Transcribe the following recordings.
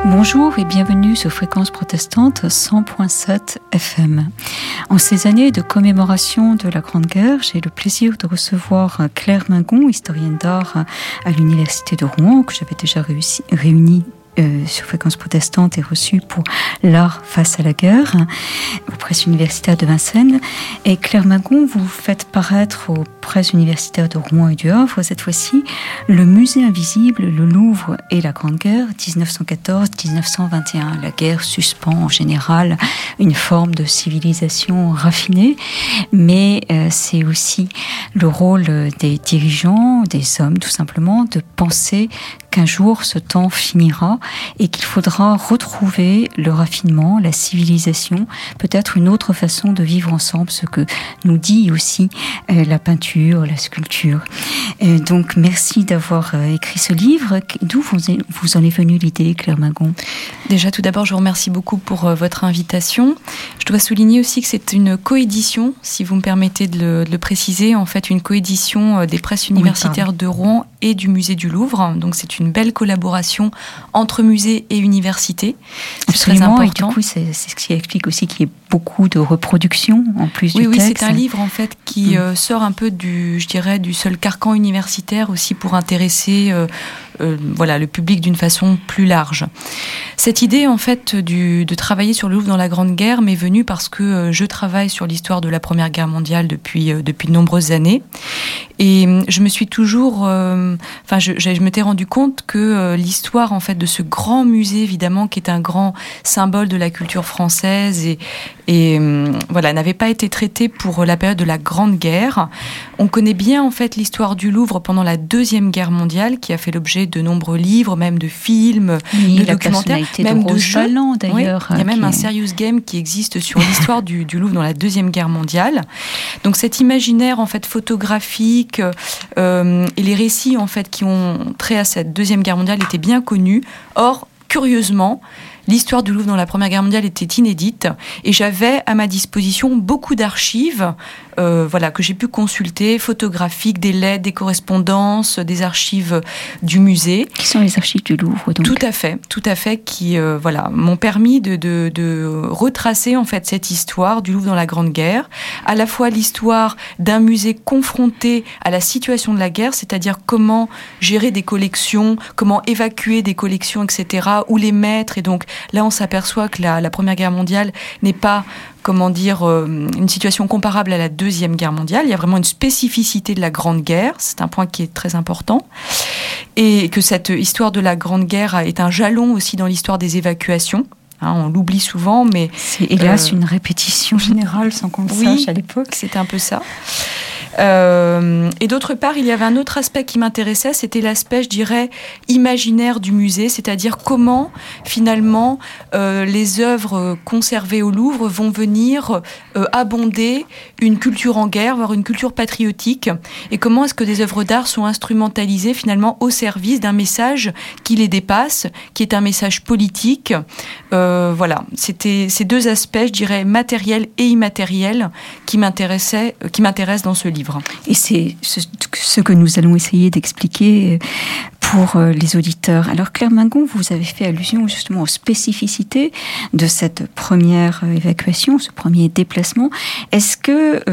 Bonjour et bienvenue sur Fréquence Protestante 100.7 FM. En ces années de commémoration de la Grande Guerre, j'ai le plaisir de recevoir Claire Mingon, historienne d'art à l'Université de Rouen, que j'avais déjà réunie sur Fréquence Protestante et reçue pour l'art face à la guerre aux presses universitaires de Vincennes. Et Claire Mingon, vous faites paraître aux presses universitaires de Rouen et du Havre cette fois-ci le musée invisible, le Louvre et la Grande Guerre 1914-1921. La guerre suspend en général une forme de civilisation raffinée, mais c'est aussi le rôle des dirigeants, des hommes tout simplement, de penser qu'un jour ce temps finira et qu'il faudra retrouver le raffinement, la civilisation, peut-être une autre façon de vivre ensemble, ce que nous dit aussi la peinture, la sculpture. Donc merci d'avoir écrit ce livre. D'où vous en est venue l'idée, Claire Mingon ? Déjà, tout d'abord, je vous remercie beaucoup pour votre invitation. Je dois souligner aussi que c'est une coédition, si vous me permettez de le préciser, en fait une coédition des presses universitaires de Rouen et du musée du Louvre. Donc c'est une belle collaboration entre musée et université. C'est absolument, très important. Et du coup, c'est ce qui explique aussi qu'il y ait beaucoup de reproductions en plus du texte. Oui, c'est un livre en fait qui sort un peu du seul carcan universitaire aussi pour intéresser le public d'une façon plus large. Cette idée en fait de travailler sur le Louvre dans la Grande Guerre m'est venue parce que je travaille sur l'histoire de la Première Guerre mondiale depuis de nombreuses années et je me suis toujours, je m'étais rendu compte que l'histoire en fait de ce grand musée évidemment qui est un grand symbole de la culture française et n'avait pas été traitée pour la période de la Grande Guerre. On connaît bien en fait l'histoire du Louvre pendant la Deuxième Guerre mondiale qui a fait l'objet de nombreux livres, même de films, de documentaires, même de jeux. D'ailleurs, il y a même un serious game qui existe sur l'histoire du Louvre dans la Deuxième Guerre mondiale. Donc cet imaginaire en fait photographique et les récits en fait qui ont trait à cette Deuxième Guerre mondiale étaient bien connus. Or, curieusement, l'histoire du Louvre dans la Première Guerre mondiale était inédite et j'avais à ma disposition beaucoup d'archives que j'ai pu consulter, photographiques, des lettres, des correspondances, des archives du musée. Qui sont les archives du Louvre donc. Tout à fait, qui m'ont permis de retracer en fait cette histoire du Louvre dans la Grande Guerre, à la fois l'histoire d'un musée confronté à la situation de la guerre, c'est-à-dire comment gérer des collections, comment évacuer des collections, etc., où les mettre, et donc là on s'aperçoit que la Première Guerre mondiale n'est pas une situation comparable à la Deuxième Guerre mondiale. Il y a vraiment une spécificité de la Grande Guerre, c'est un point qui est très important, et que cette histoire de la Grande Guerre est un jalon aussi dans l'histoire des évacuations. On l'oublie souvent, mais... C'est hélas une répétition générale sans qu'on le sache à l'époque. C'était un peu ça. Et d'autre part, il y avait un autre aspect qui m'intéressait, c'était l'aspect, je dirais, imaginaire du musée, c'est-à-dire comment, finalement, les œuvres conservées au Louvre vont venir abonder une culture en guerre, voire une culture patriotique, et comment est-ce que des œuvres d'art sont instrumentalisées, finalement, au service d'un message qui les dépasse, qui est un message politique. C'était ces deux aspects, je dirais, matériels et immatériels, qui m'intéressent dans ce livre. Et c'est ce que nous allons essayer d'expliquer pour les auditeurs. Alors Claire Mingon, vous avez fait allusion justement aux spécificités de cette première évacuation, ce premier déplacement. Est-ce que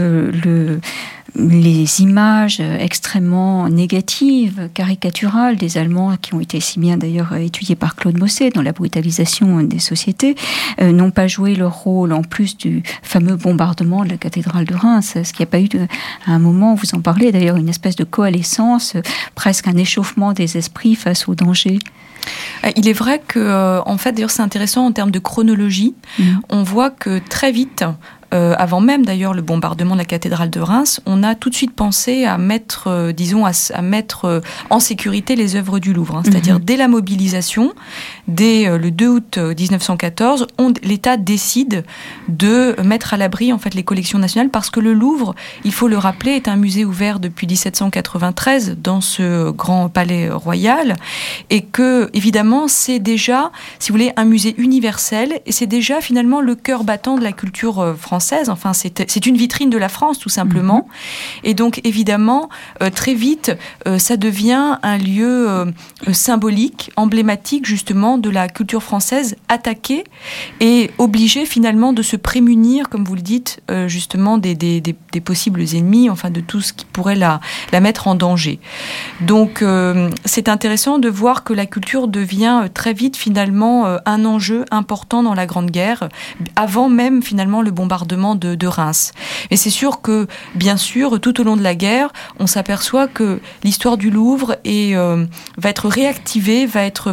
les images extrêmement négatives, caricaturales des Allemands, qui ont été si bien d'ailleurs étudiées par Claude Mossé dans la brutalisation des sociétés, n'ont pas joué leur rôle en plus du fameux bombardement de la cathédrale de Reims? Est-ce qu'il n'y a pas eu à un moment, vous en parlez d'ailleurs, une espèce de coalescence, presque un échauffement des esprits face au danger? Il est vrai que, en fait, d'ailleurs c'est intéressant en termes de chronologie, on voit que très vite, avant même d'ailleurs le bombardement de la cathédrale de Reims, on a tout de suite pensé à mettre, à mettre en sécurité les œuvres du Louvre. C'est-à-dire dès la mobilisation, dès le 2 août 1914, l'État décide de mettre à l'abri en fait les collections nationales parce que le Louvre, il faut le rappeler, est un musée ouvert depuis 1793 dans ce grand palais royal et que évidemment c'est déjà, si vous voulez, un musée universel et c'est déjà finalement le cœur battant de la culture française française. Enfin, c'est une vitrine de la France, tout simplement. Et donc, évidemment, très vite, ça devient un lieu symbolique, emblématique, justement, de la culture française, attaquée et obligée, finalement, de se prémunir, comme vous le dites, justement, des possibles ennemis, enfin, de tout ce qui pourrait la mettre en danger. Donc, c'est intéressant de voir que la culture devient très vite, finalement, un enjeu important dans la Grande Guerre, avant même, finalement, le bombardement de Reims. Et c'est sûr que, bien sûr, tout au long de la guerre, on s'aperçoit que l'histoire du Louvre va être réactivée, être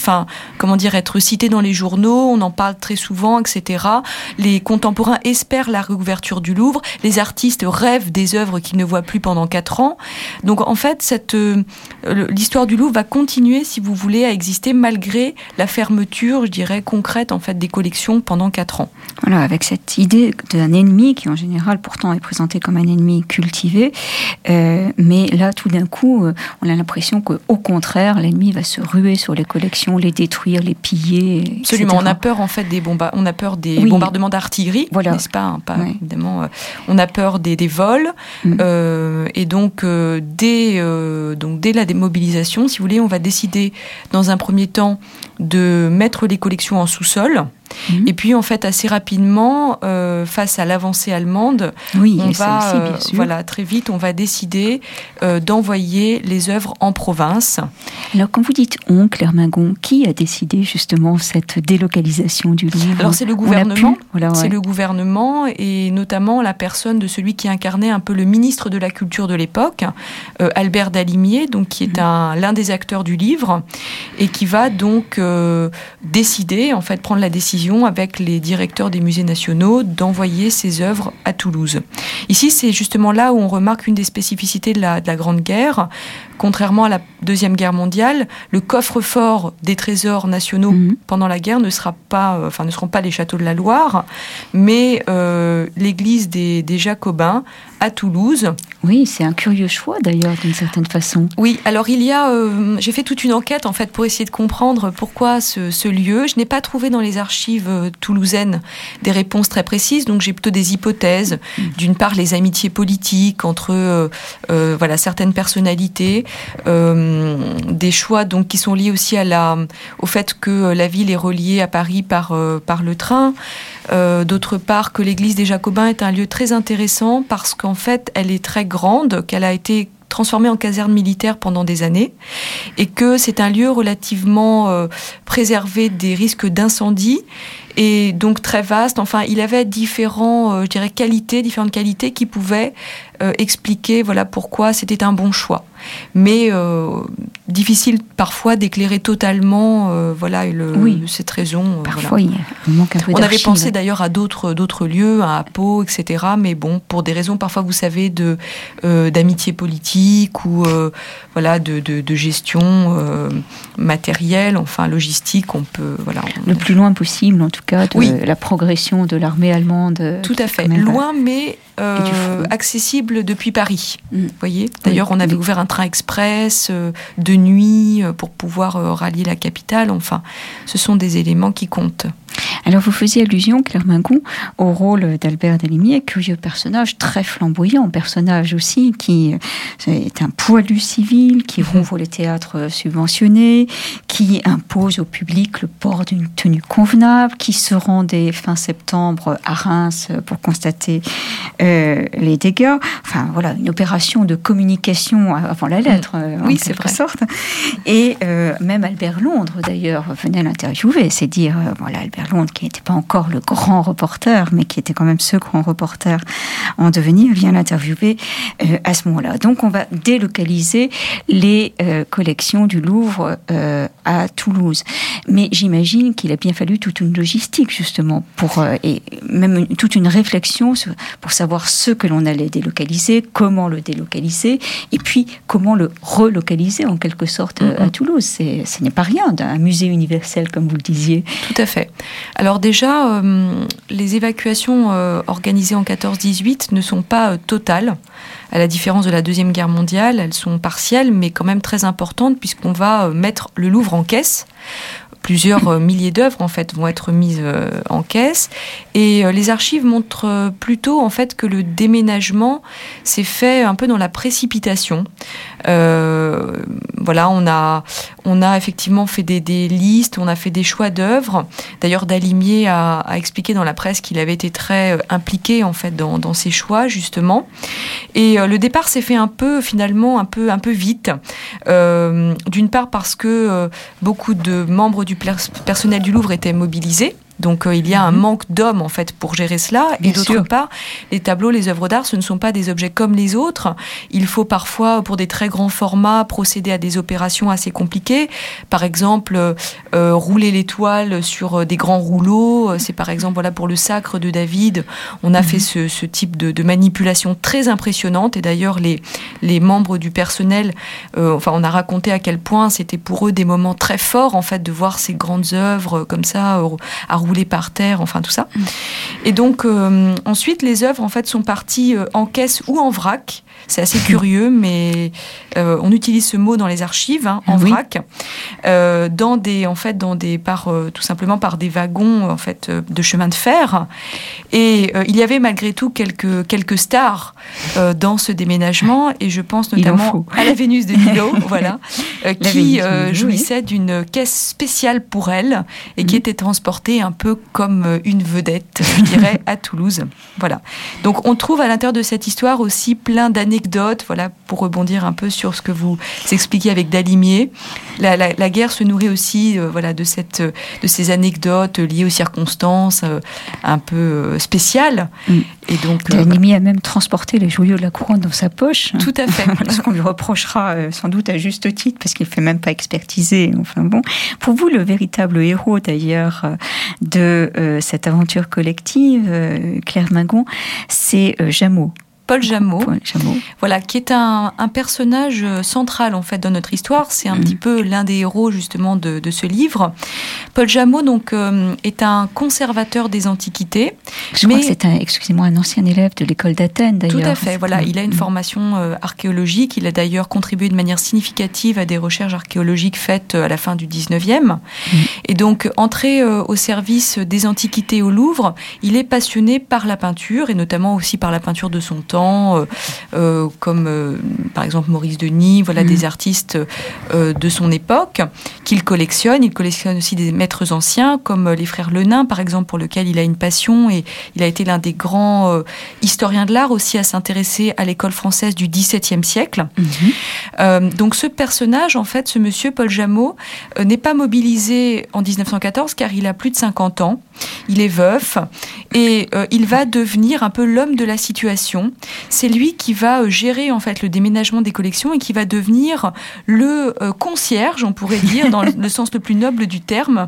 citée dans les journaux, on en parle très souvent, etc. Les contemporains espèrent la réouverture du Louvre, les artistes rêvent des œuvres qu'ils ne voient plus pendant 4 ans. Donc en fait, l'histoire du Louvre va continuer, si vous voulez, à exister malgré la fermeture, je dirais, concrète en fait des collections pendant 4 ans. Voilà, avec cette idée d'un ennemi qui en général pourtant est présenté comme un ennemi cultivé, mais là tout d'un coup, on a l'impression qu'au contraire, l'ennemi va se ruer sur les collections, les détruire, les piller, etc. Absolument, on a peur en fait des bombardements d'artillerie, voilà. N'est-ce pas, oui. Évidemment, on a peur des vols, et donc dès la démobilisation, si vous voulez, on va décider dans un premier temps de mettre les collections en sous-sol. Et puis en fait assez rapidement face à l'avancée allemande, très vite on va décider d'envoyer les œuvres en province. Alors quand vous dites Claire Mingon, qui a décidé justement cette délocalisation du Louvre? Alors c'est le gouvernement, c'est le gouvernement et notamment la personne de celui qui incarnait un peu le ministre de la Culture de l'époque, Albert Dalimier, donc qui est l'un des acteurs du livre et qui va donc décider, en fait prendre la décision avec les directeurs des musées nationaux d'envoyer ces œuvres à Toulouse. Ici, c'est justement là où on remarque une des spécificités de la Grande Guerre. Contrairement à la Deuxième Guerre mondiale, le coffre-fort des trésors nationaux pendant la guerre ne seront pas les châteaux de la Loire, mais l'église des Jacobins à Toulouse. Oui, c'est un curieux choix d'ailleurs, d'une certaine façon. Oui, alors j'ai fait toute une enquête en fait pour essayer de comprendre pourquoi ce lieu. Je n'ai pas trouvé dans les archives toulousaines des réponses très précises, donc j'ai plutôt des hypothèses. D'une part, les amitiés politiques entre certaines personnalités, des choix donc qui sont liés aussi au fait que la ville est reliée à Paris par le train. D'autre part, que l'église des Jacobins est un lieu très intéressant parce qu'en fait, elle est très grande, qu'elle a été transformée en caserne militaire pendant des années et que c'est un lieu relativement préservé des risques d'incendie et donc très vaste. Enfin, il avait différentes qualités qui pouvaient expliquer pourquoi c'était un bon choix. Mais difficile parfois d'éclairer totalement cette raison. Parfois, il manque un peu d'archives. On avait pensé d'ailleurs à d'autres lieux, à Pau, etc. Mais bon, pour des raisons parfois, vous savez, d'amitié politique ou de gestion matérielle, enfin logistique, on peut le plus loin possible, en tout cas, de la progression de l'armée allemande. Tout à fait, loin, mais accessible depuis Paris. Vous voyez. D'ailleurs, on avait ouvert un train express de nuit pour pouvoir rallier la capitale. Enfin, ce sont des éléments qui comptent. Alors, vous faisiez allusion, Claire Mingon, au rôle d'Albert Dalimier, curieux personnage, très flamboyant, personnage aussi, qui est un poilu civil, qui rouvre les théâtres subventionnés, qui impose au public le port d'une tenue convenable, qui se rendait fin septembre à Reims pour constater les dégâts. Enfin, voilà, une opération de communication avant la lettre, en quelque sorte. Et même Albert Londres, d'ailleurs, venait l'interviewer. C'est dire, Albert Londres, qui n'était pas encore le grand reporter, mais qui était quand même ce grand reporter en devenir, vient l'interviewer à ce moment-là. Donc, on va délocaliser les collections du Louvre à Toulouse. Mais j'imagine qu'il a bien fallu toute une logistique, justement, et même toute une réflexion pour savoir ce que l'on allait délocaliser, comment le délocaliser, et puis comment le relocaliser, en quelque sorte, à Toulouse. Ce n'est pas rien, un musée universel, comme vous le disiez. Tout à fait. Alors déjà, les évacuations organisées en 14-18 ne sont pas totales. À la différence de la Deuxième Guerre mondiale, elles sont partielles, mais quand même très importantes, puisqu'on va mettre le Louvre en caisse plusieurs milliers d'œuvres en fait vont être mises en caisse, et les archives montrent plutôt en fait que le déménagement s'est fait un peu dans la précipitation. Voilà, on a effectivement fait des listes, on a fait des choix d'œuvres. D'ailleurs, Dalimier a expliqué dans la presse qu'il avait été très impliqué en fait dans ces choix justement. Et le départ s'est fait finalement un peu vite. D'une part parce que beaucoup de membres du personnel du Louvre étaient mobilisés. Donc il y a un manque d'hommes en fait pour gérer cela. Et d'autre part, les tableaux, les œuvres d'art, ce ne sont pas des objets comme les autres. Il faut parfois, pour des très grands formats, procéder à des opérations assez compliquées. Par exemple, rouler les toiles sur des grands rouleaux. C'est par exemple voilà pour le Sacre de David, on a fait ce type de manipulation très impressionnante. Et d'ailleurs, les membres du personnel, on a raconté à quel point c'était pour eux des moments très forts en fait de voir ces grandes œuvres comme ça à rouler par terre, enfin tout ça. Et donc ensuite les œuvres en fait sont parties en caisse ou en vrac. C'est assez curieux, mais on utilise ce mot dans les archives, en vrac, tout simplement par des wagons en fait de chemin de fer. Et il y avait malgré tout quelques stars dans ce déménagement, et je pense notamment à la Vénus de Milo, voilà, qui jouissait d'une caisse spéciale pour elle et qui était transportée un peu comme une vedette, je dirais, à Toulouse. Voilà. Donc on trouve à l'intérieur de cette histoire aussi plein d'anecdotes, voilà, pour rebondir un peu sur ce que vous expliquiez avec Dalimier. La guerre se nourrit aussi de ces anecdotes liées aux circonstances un peu spéciales. Et donc Dalimier a même transporté les joyaux de la couronne dans sa poche. Tout à fait. Ce qu'on lui reprochera sans doute à juste titre, parce qu'il ne fait même pas expertiser. Enfin bon, pour vous, le véritable héros d'ailleurs de cette aventure collective, Claire Mingon, c'est Jameau. Paul Jameau, voilà, qui est un personnage central en fait dans notre histoire. C'est un petit peu l'un des héros justement de ce livre. Paul Jameau donc est un conservateur des antiquités. Je crois que c'est un ancien élève de l'école d'Athènes d'ailleurs. Tout à fait. Voilà, il a une formation archéologique. Il a d'ailleurs contribué de manière significative à des recherches archéologiques faites à la fin du 19e. Et donc entré au service des antiquités au Louvre, il est passionné par la peinture et notamment aussi par la peinture de son temps. Comme par exemple Maurice Denis, voilà des artistes de son époque qu'il collectionne. Il collectionne aussi des maîtres anciens comme les frères Lenain par exemple, pour lequel il a une passion, et il a été l'un des grands historiens de l'art aussi à s'intéresser à l'école française du XVIIe siècle. Donc ce personnage, en fait, ce monsieur Paul Jameau n'est pas mobilisé en 1914 car il a plus de 50 ans, il est veuf et il va devenir un peu l'homme de la situation. C'est lui qui va gérer en fait le déménagement des collections et qui va devenir le concierge, on pourrait dire, dans le sens le plus noble du terme,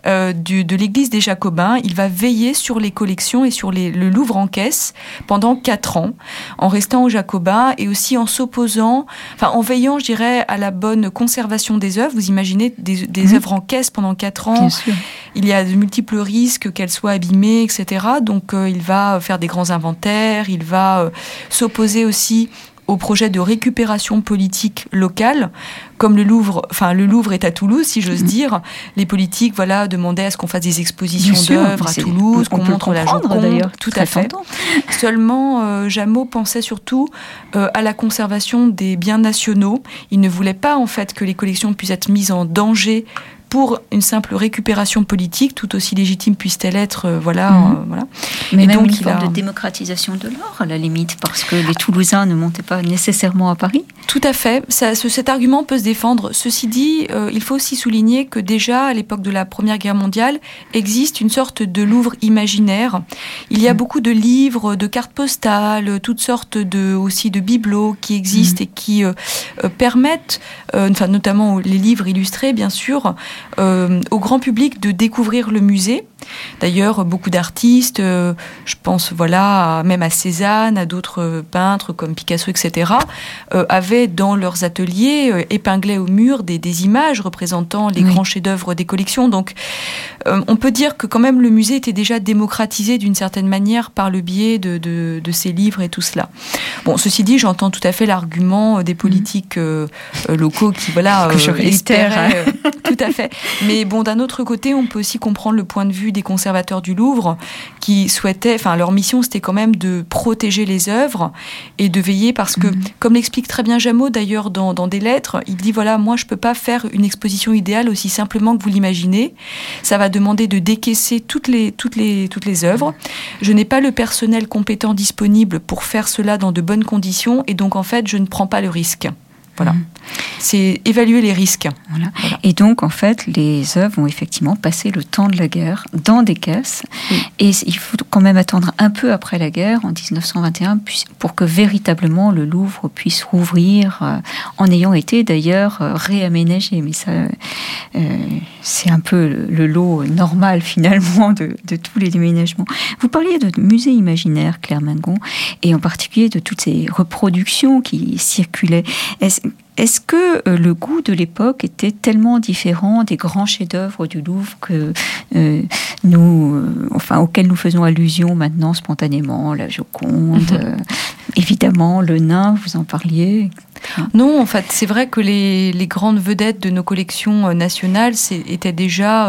de l'église des Jacobins. Il va veiller sur les collections et sur le Louvre en caisse pendant 4 ans, en restant aux Jacobins et aussi en veillant, je dirais, à la bonne conservation des œuvres. Vous imaginez des œuvres en caisse pendant 4 ans. Il y a de multiples risques qu'elles soient abîmées, etc. Donc il va faire des grands inventaires, il va s'opposer aussi au projet de récupération politique locale. Comme le Louvre est à Toulouse, si j'ose dire, les politiques, demandaient à ce qu'on fasse des expositions d'œuvres à Toulouse, qu'on montre la Joconde. Tout à fait. Seulement, Jameau pensait surtout à la conservation des biens nationaux. Il ne voulait pas, en fait, que les collections puissent être mises en danger pour une simple récupération politique, tout aussi légitime puisse-t-elle être, voilà. Mais et même donc, une forme de démocratisation de l'art, à la limite, parce que les Toulousains ne montaient pas nécessairement à Paris. Tout à fait. Cet argument peut se défendre. Ceci dit, il faut aussi souligner que déjà, à l'époque de la Première Guerre mondiale, existe une sorte de Louvre imaginaire. Il y a beaucoup de livres, de cartes postales, toutes sortes aussi de bibelots qui existent et qui permettent, notamment les livres illustrés, bien sûr, au grand public de découvrir le musée. D'ailleurs, beaucoup d'artistes, je pense même à Cézanne, à d'autres peintres comme Picasso, etc., avaient dans leurs ateliers épinglés au mur des images représentant les grands chefs-d'œuvre des collections. Donc, on peut dire que quand même le musée était déjà démocratisé d'une certaine manière par le biais de ces livres et tout cela. Bon, ceci dit, j'entends tout à fait l'argument des politiques locaux qui, que je réitère. Tout à fait. fait. Mais bon, d'un autre côté, on peut aussi comprendre le point de vue des conservateurs du Louvre qui souhaitaient, enfin, leur mission, c'était quand même de protéger les œuvres et de veiller parce que, comme l'explique très bien Jameau d'ailleurs dans des lettres, il dit voilà, moi, je peux pas faire une exposition idéale aussi simplement que vous l'imaginez. Ça va demander de décaisser toutes les œuvres. Je n'ai pas le personnel compétent disponible pour faire cela dans de bonnes conditions et donc, en fait, je ne prends pas le risque. Voilà. C'est évaluer les risques. Voilà. Et donc, en fait, les œuvres ont effectivement passé le temps de la guerre dans des caisses. Oui. Et il faut quand même attendre un peu après la guerre, en 1921, pour que véritablement le Louvre puisse rouvrir, en ayant été d'ailleurs réaménagé. Mais ça, c'est un peu le lot normal finalement de tous les déménagements. Vous parliez de musée imaginaire, Claire Mingon, et en particulier de toutes ces reproductions qui circulaient. Est-ce que le goût de l'époque était tellement différent des grands chefs-d'œuvre du Louvre que auxquels nous faisons allusion maintenant spontanément, la Joconde, évidemment le Nain, vous en parliez? Non, en fait, c'est vrai que les grandes vedettes de nos collections nationales étaient déjà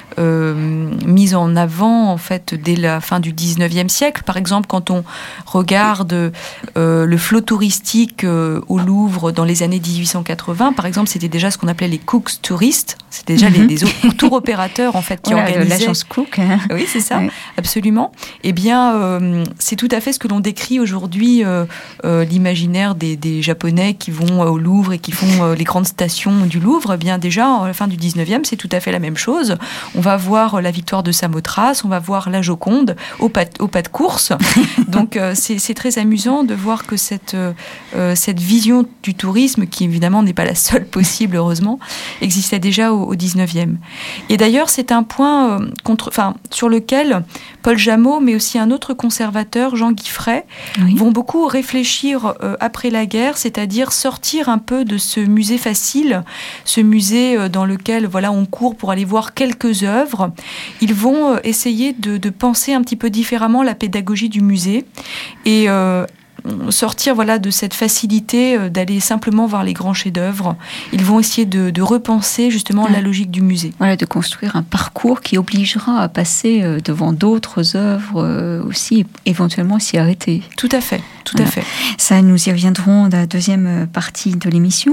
mises en avant, en fait, dès la fin du 19e siècle. Par exemple, quand on regarde le flot touristique au Louvre dans les années 1880, par exemple, c'était déjà ce qu'on appelait les Cooks touristes. C'était déjà les tour opérateurs, en fait, qui organisaient... L'agence Cook. Hein. Oui, c'est ça, oui. Absolument. Eh bien, c'est tout à fait ce que l'on décrit aujourd'hui, l'imaginaire des Japonais qui vont au Louvre et qui font les grandes stations du Louvre. Eh bien, déjà, à la fin du 19e, c'est tout à fait la même chose. On va voir la victoire de Samothrace, on va voir la Joconde au pas de course. Donc, c'est très amusant de voir que cette vision du tourisme, qui évidemment n'est pas la seule possible, heureusement, existait déjà au 19e. Et d'ailleurs, c'est un point sur lequel Paul Jameau, mais aussi un autre conservateur, Jean Guiffray, vont beaucoup réfléchir après la guerre, c'est-à-dire sortir un peu de ce musée facile, ce musée dans lequel on court pour aller voir quelques œuvres. Ils vont essayer de penser un petit peu différemment la pédagogie du musée et sortir de cette facilité d'aller simplement voir les grands chefs-d'œuvre. Ils vont essayer de repenser justement la logique du musée. Voilà, de construire un parcours qui obligera à passer devant d'autres œuvres aussi, éventuellement s'y arrêter. Tout à fait. Tout à fait. Ça, nous y reviendrons dans la deuxième partie de l'émission.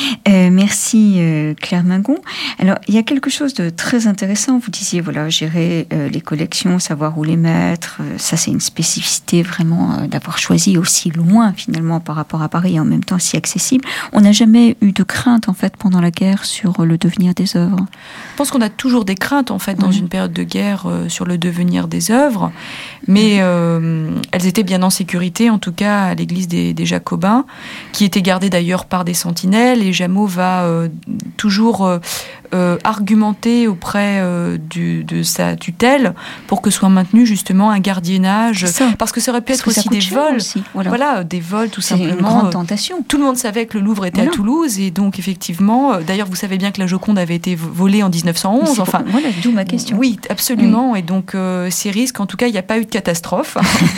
Merci Claire Mingon. Alors, il y a quelque chose de très intéressant. Vous disiez, gérer les collections, savoir où les mettre. Ça, c'est une spécificité vraiment d'avoir choisi aussi loin, finalement, par rapport à Paris, et en même temps si accessible. On n'a jamais eu de crainte, en fait, pendant la guerre, sur le devenir des œuvres. Je pense qu'on a toujours des craintes, en fait, dans une période de guerre, sur le devenir des œuvres. Mais elles étaient bien en sécurité, en tout cas, à l'église des Jacobins, qui était gardée d'ailleurs par des sentinelles, et Jameau va toujours argumenter auprès de sa tutelle pour que soit maintenu justement un gardiennage, parce que ça aurait pu être aussi des vols, des vols tout simplement. C'est une grande tentation. Tout le monde savait que le Louvre était à Toulouse, et donc effectivement, d'ailleurs vous savez bien que la Joconde avait été volée en 1911. D'où ma question. Oui, absolument, oui. Et donc ces risques, en tout cas, il n'y a pas eu de catastrophe.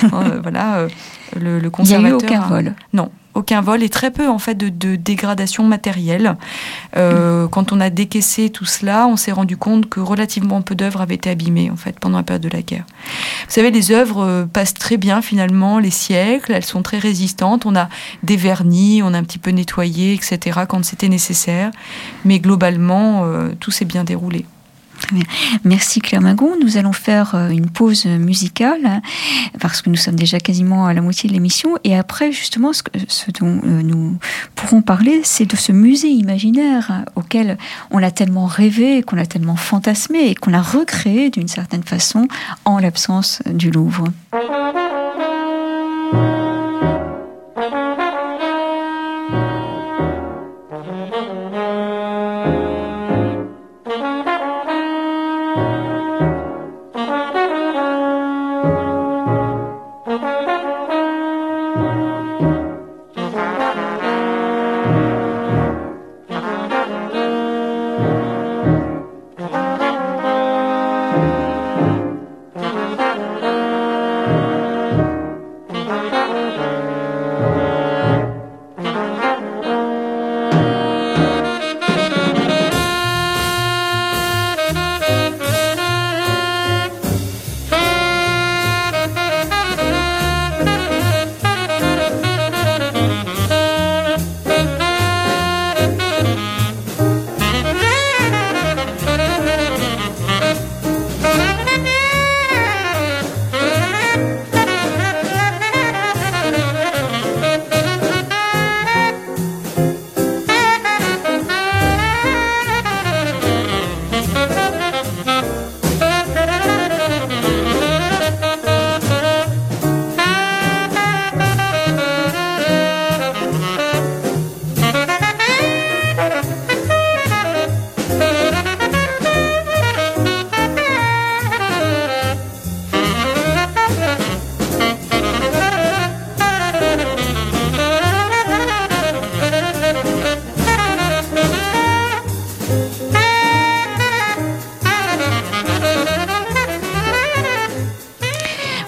Le conservateur. Il n'y a eu aucun vol. Non. Aucun vol et très peu en fait de dégradation matérielle. Quand on a décaissé tout cela, on s'est rendu compte que relativement peu d'œuvres avaient été abîmées en fait pendant la période de la guerre. Vous savez, les œuvres passent très bien finalement les siècles, elles sont très résistantes. On a déverni, on a un petit peu nettoyé, etc. quand c'était nécessaire, mais globalement tout s'est bien déroulé. Très bien. Merci Claire Mingon. Nous allons faire une pause musicale parce que nous sommes déjà quasiment à la moitié de l'émission, et après justement ce dont nous pourrons parler, c'est de ce musée imaginaire auquel on a tellement rêvé, qu'on a tellement fantasmé et qu'on a recréé d'une certaine façon en l'absence du Louvre.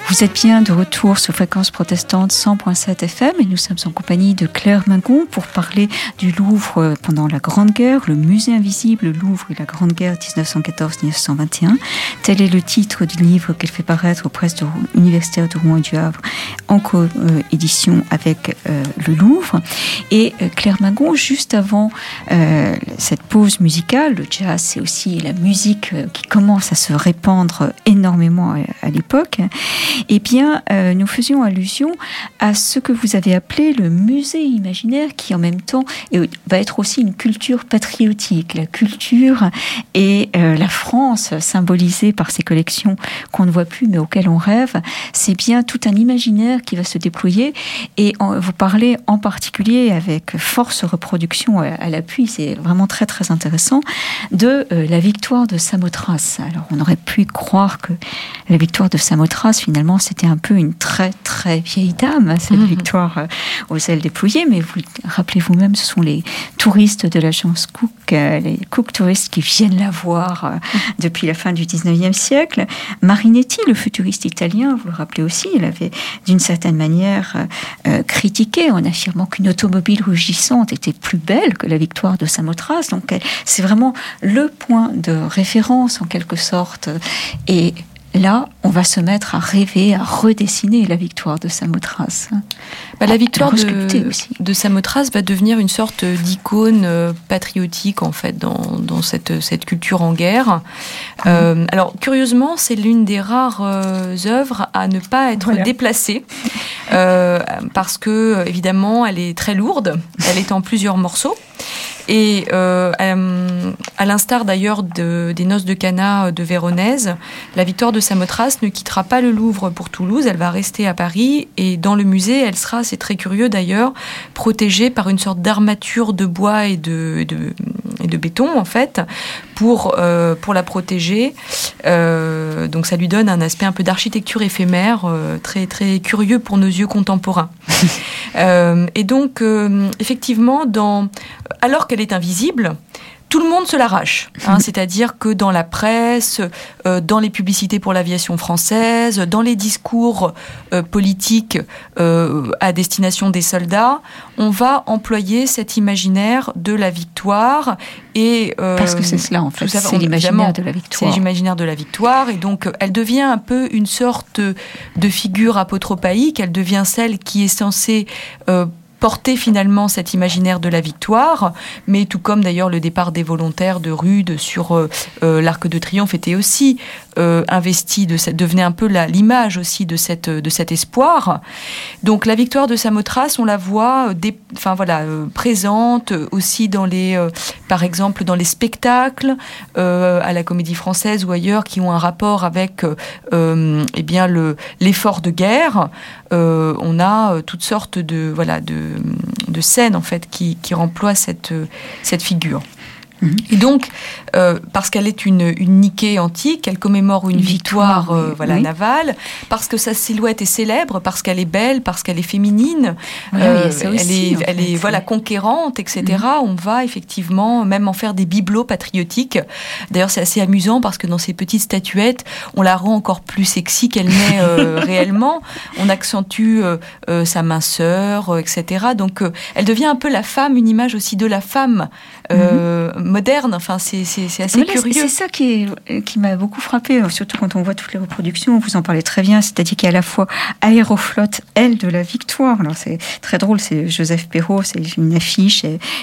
Vous êtes bien de retour sur Fréquence Protestante 100.7 FM et nous sommes en compagnie de Claire Mingon pour parler du Louvre pendant la Grande Guerre, le musée invisible, le Louvre et la Grande Guerre 1914-1921. Tel est le titre du livre qu'elle fait paraître aux presses universitaires de Rouen et du Havre en coédition avec le Louvre. Et Claire Mingon, juste avant cette pause musicale, le jazz c'est aussi la musique qui commence à se répandre énormément à l'époque. Eh bien, nous faisions allusion à ce que vous avez appelé le musée imaginaire, qui en même temps va être aussi une culture patriotique. La culture et la France, symbolisée par ces collections qu'on ne voit plus mais auxquelles on rêve, c'est bien tout un imaginaire qui va se déployer. Et vous parlez en particulier, avec force reproduction à l'appui, c'est vraiment très très intéressant, de la victoire de Samothrace. Alors on aurait pu croire que la victoire de Samothrace, finalement, c'était un peu une très très vieille dame, cette victoire aux ailes déployées, mais vous rappelez vous-même, ce sont les touristes de l'agence Cook, les Cook touristes qui viennent la voir depuis la fin du 19e siècle. Marinetti, le futuriste italien, vous le rappelez aussi, il avait d'une certaine manière critiqué en affirmant qu'une automobile rugissante était plus belle que la victoire de Samothrace. Donc c'est vraiment le point de référence en quelque sorte. Et là, on va se mettre à rêver, à redessiner la victoire de Samothrace. La victoire de Samothrace va devenir une sorte d'icône patriotique, en fait, dans cette culture en guerre. Alors, curieusement, c'est l'une des rares œuvres à ne pas être déplacée, parce que, évidemment, elle est très lourde, elle est en plusieurs morceaux. Et à l'instar d'ailleurs des Noces de Cana de Véronèse, la victoire de Samothrace ne quittera pas le Louvre pour Toulouse, elle va rester à Paris et dans le musée, elle sera, c'est très curieux d'ailleurs, protégée par une sorte d'armature de bois et de béton en fait, pour la protéger. Donc ça lui donne un aspect un peu d'architecture éphémère, très très curieux pour nos yeux contemporains. Et donc effectivement, alors qu'elle est invisible, tout le monde se l'arrache. C'est-à-dire que dans la presse, dans les publicités pour l'aviation française, dans les discours politiques à destination des soldats, on va employer cet imaginaire de la victoire. Parce que c'est cela, en fait, c'est l'imaginaire de la victoire. C'est l'imaginaire de la victoire, et donc elle devient un peu une sorte de figure apotropaïque, elle devient celle qui est censée porter finalement cet imaginaire de la victoire, mais tout comme d'ailleurs le départ des volontaires de Rude sur l'Arc de Triomphe était aussi investi devenait un peu l'image aussi de cet espoir. Donc la victoire de Samothrace, on la voit présente aussi par exemple dans les spectacles à la Comédie Française ou ailleurs qui ont un rapport avec l'effort de guerre. On a toutes sortes de scènes en fait qui remploient cette figure. Et donc, parce qu'elle est une Niké antique, elle commémore une victoire navale, parce que sa silhouette est célèbre, parce qu'elle est belle, parce qu'elle est féminine, elle est conquérante, etc. On va effectivement même en faire des bibelots patriotiques. D'ailleurs, c'est assez amusant parce que dans ces petites statuettes, on la rend encore plus sexy qu'elle n'est réellement. On accentue sa minceur, etc. Donc, elle devient un peu la femme, une image aussi de la femme moderne. Enfin, c'est assez curieux. C'est ça qui m'a beaucoup frappé, surtout quand on voit toutes les reproductions. Vous en parlez très bien, c'est-à-dire qu'il y a à la fois Aéroflotte, aile de la victoire. Alors c'est très drôle, c'est Joseph Perrault, c'est une affiche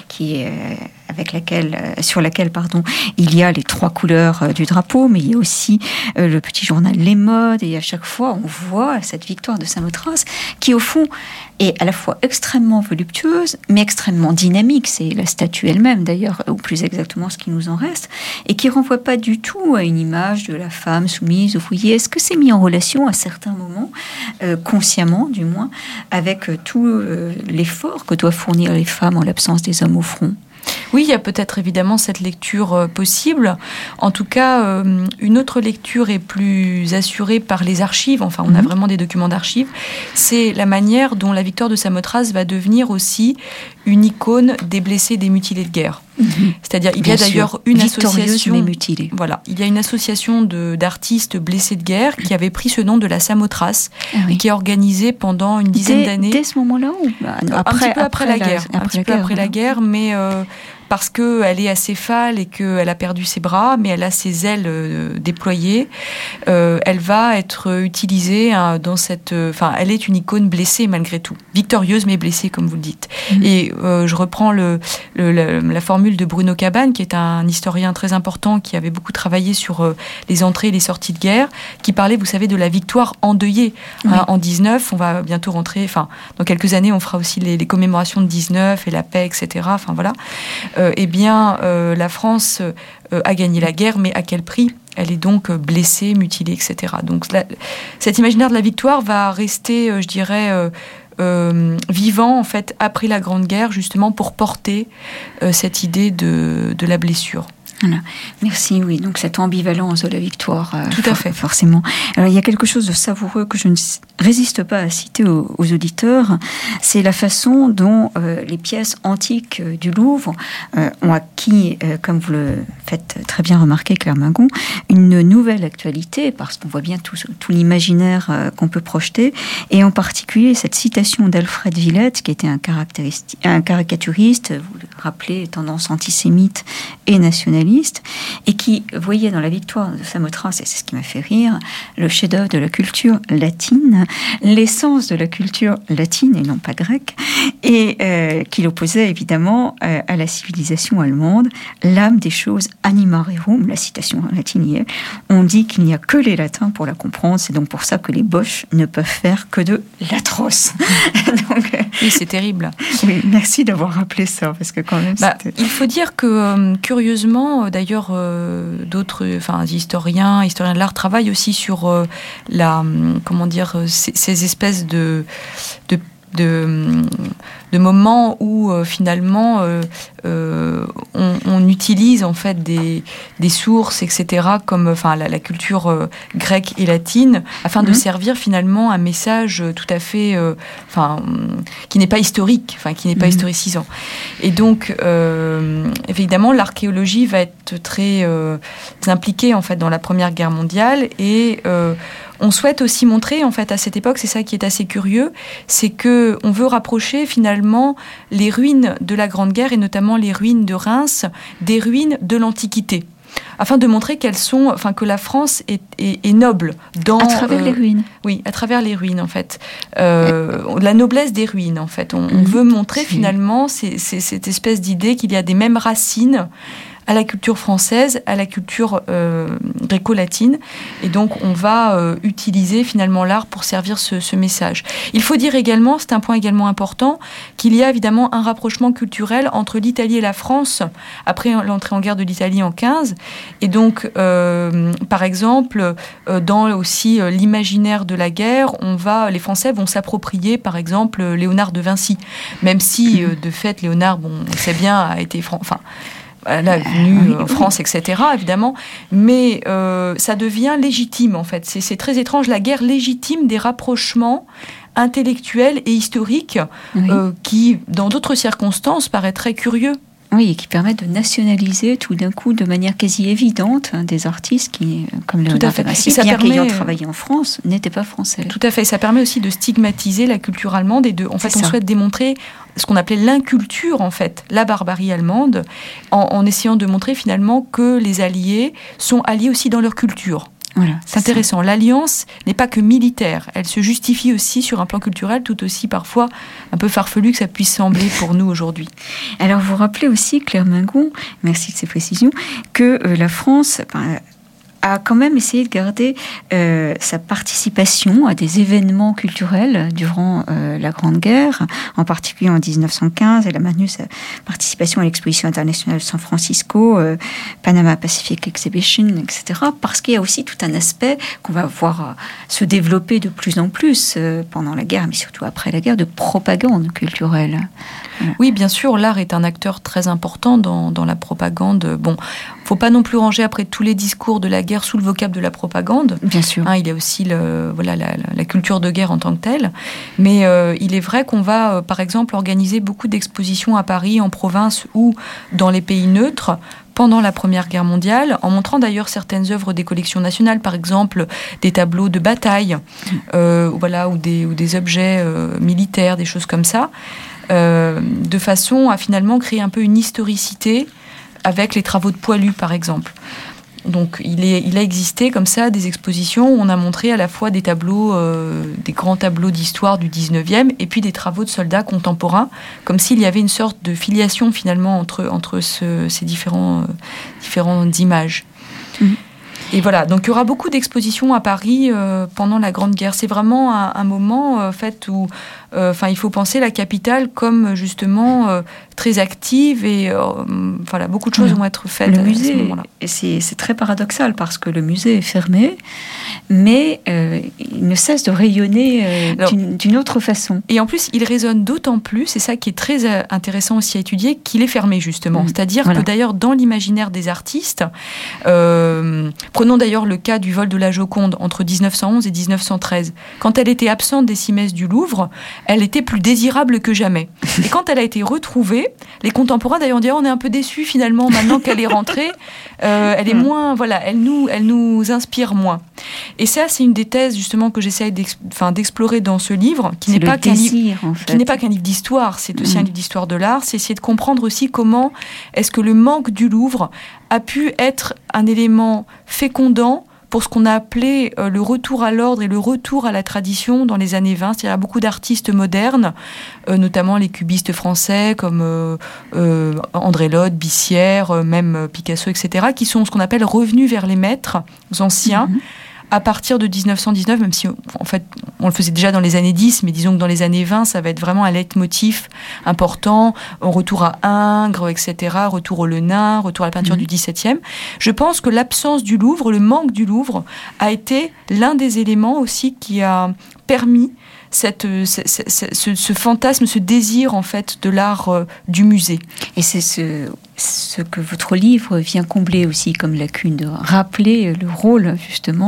sur laquelle il y a les 3 couleurs du drapeau, mais il y a aussi le petit journal Les Modes, et à chaque fois on voit cette victoire de Samothrace qui au fond est à la fois extrêmement voluptueuse mais extrêmement dynamique. C'est la statue elle-même d'ailleurs, ou plus exactement ce qui nous en reste, et qui renvoie pas du tout à une image de la femme soumise, ouvrière. Est-ce que c'est mis en relation à certains moments, consciemment du moins, avec tout l'effort que doivent fournir les femmes en l'absence des hommes au front? Oui, il y a peut-être évidemment cette lecture possible. En tout cas, une autre lecture est plus assurée par les archives. Enfin, on a vraiment des documents d'archives. C'est la manière dont la victoire de Samothrace va devenir aussi une icône des blessés, des mutilés de guerre. C'est-à-dire, il y a d'ailleurs une association, mais mutilée. Voilà, il y a une association d'artistes blessés de guerre qui avait pris ce nom de la Samothrace et qui a organisé pendant une dizaine d'années. Dès ce moment-là ou un petit peu après la guerre, un petit peu après la guerre, mais parce qu'elle est acéphale et qu'elle a perdu ses bras, mais elle a ses ailes déployées. Elle va être utilisée dans cette... Enfin, elle est une icône blessée malgré tout. Victorieuse mais blessée, comme vous le dites. Et je reprends la formule de Bruno Cabane, qui est un historien très important, qui avait beaucoup travaillé sur les entrées et les sorties de guerre, qui parlait, vous savez, de la victoire endeuillée. En 19, on va bientôt rentrer... Enfin, dans quelques années, on fera aussi les commémorations de 19 et la paix, etc. Enfin, voilà. La France a gagné la guerre, mais à quel prix ? Elle est donc blessée, mutilée, etc. Donc cet imaginaire de la victoire va rester, je dirais, vivant en fait après la Grande Guerre, justement pour porter cette idée de la blessure. Voilà. Merci, oui. Donc cette ambivalence de la victoire, tout à fait, forcément. Alors il y a quelque chose de savoureux que je ne résiste pas à citer aux auditeurs, c'est la façon dont les pièces antiques du Louvre ont acquis, comme vous le faites très bien remarquer, Claire Mingon, une nouvelle actualité, parce qu'on voit bien tout l'imaginaire qu'on peut projeter, et en particulier cette citation d'Alfred Villette, qui était un caricaturiste, vous le rappelez, tendance antisémite et nationaliste, et qui voyait dans la victoire de Samothrace, et c'est ce qui m'a fait rire, le chef-d'œuvre de la culture latine, l'essence de la culture latine et non pas grecque, et qui l'opposait évidemment à la civilisation allemande, l'âme des choses anima rerum, la citation latine y est, on dit qu'il n'y a que les latins pour la comprendre, c'est donc pour ça que les Boches ne peuvent faire que de l'atroce. Donc, oui, c'est terrible. Oui, merci d'avoir rappelé ça, parce que quand même il faut dire que, curieusement, d'ailleurs, d'autres historiens de l'art travaillent aussi sur ces espèces de moments où finalement on utilise en fait des sources, etc., comme la culture grecque et latine, afin de servir finalement un message tout à fait qui n'est pas historique, qui n'est pas historicisant. Et donc évidemment l'archéologie va être très impliquée en fait dans la Première Guerre mondiale, et on souhaite aussi montrer, en fait, à cette époque, c'est ça qui est assez curieux, c'est que on veut rapprocher finalement les ruines de la Grande Guerre, et notamment les ruines de Reims, des ruines de l'Antiquité, afin de montrer que la France est noble à travers les ruines. Oui, à travers les ruines, en fait. La noblesse des ruines, en fait. On veut montrer finalement cette espèce d'idée qu'il y a des mêmes racines à la culture française, à la culture gréco-latine. Et donc, on va utiliser finalement l'art pour servir ce message. Il faut dire également, c'est un point également important, qu'il y a évidemment un rapprochement culturel entre l'Italie et la France, après l'entrée en guerre de l'Italie en 15. Et donc, par exemple, dans aussi l'imaginaire de la guerre, les Français vont s'approprier, par exemple, Léonard de Vinci. Même si, de fait, Léonard, on sait bien, a été... là, venu en France, etc., évidemment, mais ça devient légitime, en fait. C'est très étrange, la guerre légitime des rapprochements intellectuels et historiques qui, dans d'autres circonstances, paraîtraient curieux. Oui, et qui permettent de nationaliser tout d'un coup, de manière quasi évidente, des artistes qui, comme Léonard de Vinci, bien qu'ayant travaillé en France, n'étaient pas français. Tout à fait. Ça permet aussi de stigmatiser la culture allemande, et on souhaite démontrer ce qu'on appelait l'inculture, en fait, la barbarie allemande, en essayant de montrer finalement que les Alliés sont alliés aussi dans leur culture. Voilà, c'est intéressant. L'alliance n'est pas que militaire, elle se justifie aussi sur un plan culturel, tout aussi parfois un peu farfelu que ça puisse sembler pour nous aujourd'hui. Alors vous rappelez aussi, Claire Mingon, merci de ces précisions, que la France a quand même essayé de garder sa participation à des événements culturels durant la Grande Guerre, en particulier en 1915. Elle a maintenu sa participation à l'exposition internationale de San Francisco, Panama Pacific Exhibition, etc. Parce qu'il y a aussi tout un aspect qu'on va voir se développer de plus en plus pendant la guerre, mais surtout après la guerre, de propagande culturelle. Oui, bien sûr, l'art est un acteur très important dans la propagande. Bon, faut pas non plus ranger après tous les discours de la guerre sous le vocable de la propagande. Bien sûr. Il y a aussi la culture de guerre en tant que telle. Mais il est vrai qu'on va, par exemple, organiser beaucoup d'expositions à Paris, en province ou dans les pays neutres, pendant la Première Guerre mondiale, en montrant d'ailleurs certaines œuvres des collections nationales, par exemple des tableaux de bataille, ou des objets militaires, des choses comme ça, de façon à finalement créer un peu une historicité avec les travaux de Poilu, par exemple. Donc il a existé comme ça des expositions où on a montré à la fois des tableaux, des grands tableaux d'histoire du 19e et puis des travaux de soldats contemporains, comme s'il y avait une sorte de filiation finalement entre ces différentes images. Mmh. Et voilà, donc il y aura beaucoup d'expositions à Paris pendant la Grande Guerre. C'est vraiment un moment où il faut penser la capitale comme justement très active et beaucoup de choses vont être faites. Le musée, à ce moment-là. C'est très paradoxal parce que le musée est fermé, mais il ne cesse de rayonner d'une autre façon. Et en plus, il résonne d'autant plus, c'est ça qui est très intéressant aussi à étudier, qu'il est fermé justement. C'est-à-dire que d'ailleurs dans l'imaginaire des artistes, prenons d'ailleurs le cas du vol de la Joconde entre 1911 et 1913. Quand elle était absente des 6 messes du Louvre, elle était plus désirable que jamais. Et quand elle a été retrouvée, les contemporains d'ailleurs ont dit on est un peu déçus finalement maintenant qu'elle est rentrée. Elle est moins, elle nous inspire moins. Et ça, c'est une des thèses justement que j'essaye d'explorer dans ce livre, qui n'est pas qu'un livre d'histoire, c'est aussi un livre d'histoire de l'art. C'est essayer de comprendre aussi comment est-ce que le manque du Louvre a pu être un élément fécondant pour ce qu'on a appelé le retour à l'ordre et le retour à la tradition dans les années 20. C'est-à-dire beaucoup d'artistes modernes, notamment les cubistes français comme André Lhote, Bissière, même Picasso, etc., qui sont ce qu'on appelle revenus vers les maîtres anciens, à partir de 1919, même si en fait on le faisait déjà dans les années 10, mais disons que dans les années 20, ça va être vraiment un leitmotiv important, retour à Ingres, etc., retour au Lenain, retour à la peinture du XVIIe. Je pense que l'absence du Louvre, le manque du Louvre, a été l'un des éléments aussi qui a permis ce fantasme, ce désir en fait de l'art du musée. Et c'est ce que votre livre vient combler aussi comme lacune, de rappeler le rôle justement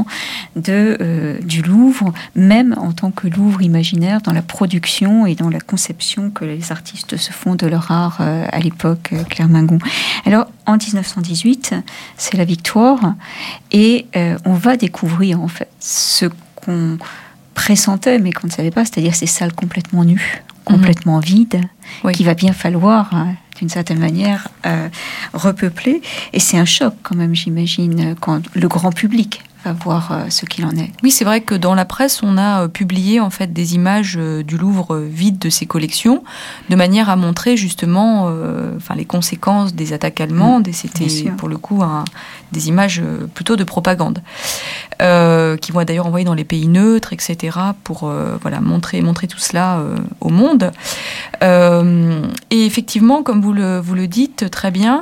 du Louvre, même en tant que Louvre imaginaire, dans la production et dans la conception que les artistes se font de leur art à l'époque, Claire Mingon. Alors en 1918, c'est la victoire et on va découvrir en fait ce qu'on pressentait, mais qu'on ne savait pas, c'est-à-dire ces salles complètement nues, complètement vides, qu'il va bien falloir, d'une certaine manière, repeupler. Et c'est un choc, quand même, j'imagine, quand le grand public va voir ce qu'il en est. Oui, c'est vrai que dans la presse, on a publié en fait des images du Louvre vide de ses collections, de manière à montrer justement les conséquences des attaques allemandes. Et c'était pour le coup des images plutôt de propagande, qui vont être d'ailleurs envoyées dans les pays neutres, etc., pour montrer tout cela au monde. Et effectivement, comme vous le dites très bien,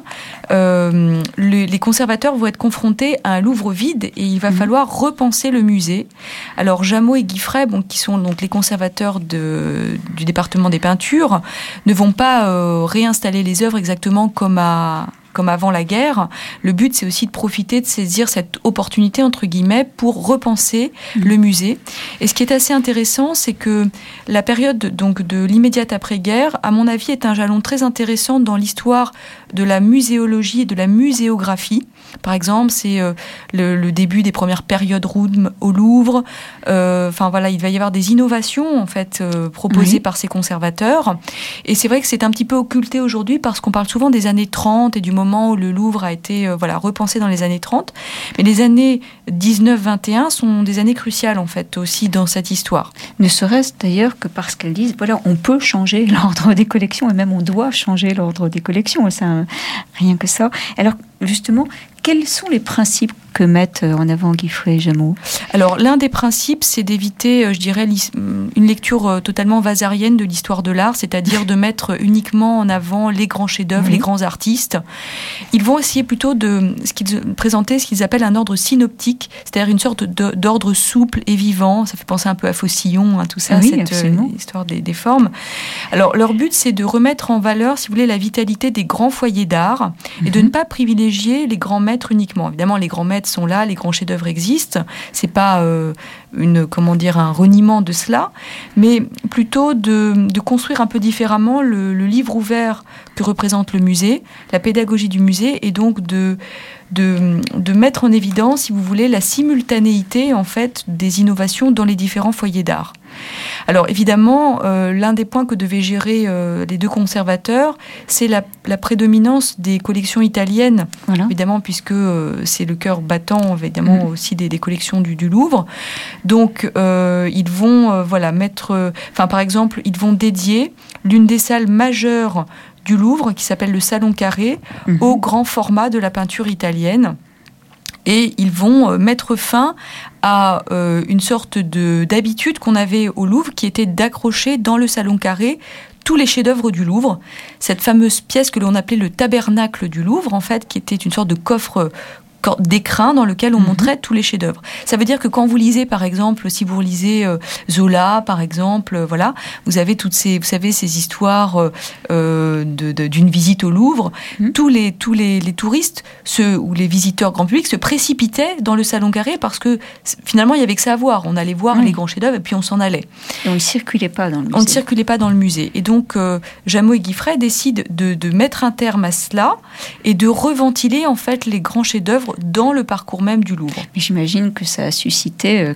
les conservateurs vont être confrontés à un Louvre vide et il va falloir repenser le musée. Alors Jameau et Guiffray, qui sont donc les conservateurs du département des peintures, ne vont pas réinstaller les œuvres exactement comme avant la guerre. Le but, c'est aussi de profiter, de saisir cette opportunité, entre guillemets, pour repenser le musée. Et ce qui est assez intéressant, c'est que la période donc, de l'immédiate après-guerre, à mon avis, est un jalon très intéressant dans l'histoire de la muséologie et de la muséographie. Par exemple, c'est le début des premières périodes Room au Louvre. Il va y avoir des innovations en fait proposées par ces conservateurs. Et c'est vrai que c'est un petit peu occulté aujourd'hui parce qu'on parle souvent des années 30 et du moment où le Louvre a été repensé dans les années 30. Mais les années 19-21 sont des années cruciales en fait aussi dans cette histoire. Ne serait-ce d'ailleurs que parce qu'elles disent on peut changer l'ordre des collections et même on doit changer l'ordre des collections. Ça, rien que ça. Alors justement, quels sont les principes que mettent en avant Guiffray et Jameau? Alors, l'un des principes, c'est d'éviter, je dirais, une lecture totalement vasarienne de l'histoire de l'art, c'est-à-dire de mettre uniquement en avant les grands chefs-d'œuvre, les grands artistes. Ils vont essayer plutôt de présenter ce qu'ils appellent un ordre synoptique, c'est-à-dire une sorte d'ordre souple et vivant. Ça fait penser un peu à Faucillon, tout ça, cette histoire des formes. Alors, leur but, c'est de remettre en valeur, si vous voulez, la vitalité des grands foyers d'art et de ne pas privilégier les grands maîtres uniquement. Évidemment, les grands maîtres sont là, les grands chefs-d'œuvre existent. C'est pas un reniement de cela, mais plutôt de construire un peu différemment le livre ouvert que représente le musée, la pédagogie du musée, et donc de mettre en évidence, si vous voulez, la simultanéité en fait des innovations dans les différents foyers d'art. Alors évidemment, l'un des points que devaient gérer les deux conservateurs, c'est la prédominance des collections italiennes, évidemment, puisque c'est le cœur battant, évidemment, aussi des collections du Louvre. Donc ils vont par exemple, ils vont dédier l'une des salles majeures du Louvre, qui s'appelle le Salon Carré, au grand format de la peinture italienne. Et ils vont mettre fin à une sorte d'habitude qu'on avait au Louvre, qui était d'accrocher dans le Salon Carré tous les chefs-d'œuvre du Louvre. Cette fameuse pièce que l'on appelait le tabernacle du Louvre, en fait, qui était une sorte de coffre d'écrin dans lequel on montrait tous les chefs-d'œuvre. Ça veut dire que quand vous lisez, par exemple, si vous lisez Zola, par exemple, vous avez ces histoires d'une visite au Louvre. Tous les touristes, ou les visiteurs grand public, se précipitaient dans le Salon Carré parce que finalement, il y avait que ça à voir. On allait voir les grands chefs-d'œuvre et puis on s'en allait. Et on ne circulait pas dans le musée. On ne circulait pas dans le musée. Et donc, Jameau et Guiffray décident de mettre un terme à cela et de reventiler en fait les grands chefs-d'œuvre dans le parcours même du Louvre. Mais j'imagine que ça a suscité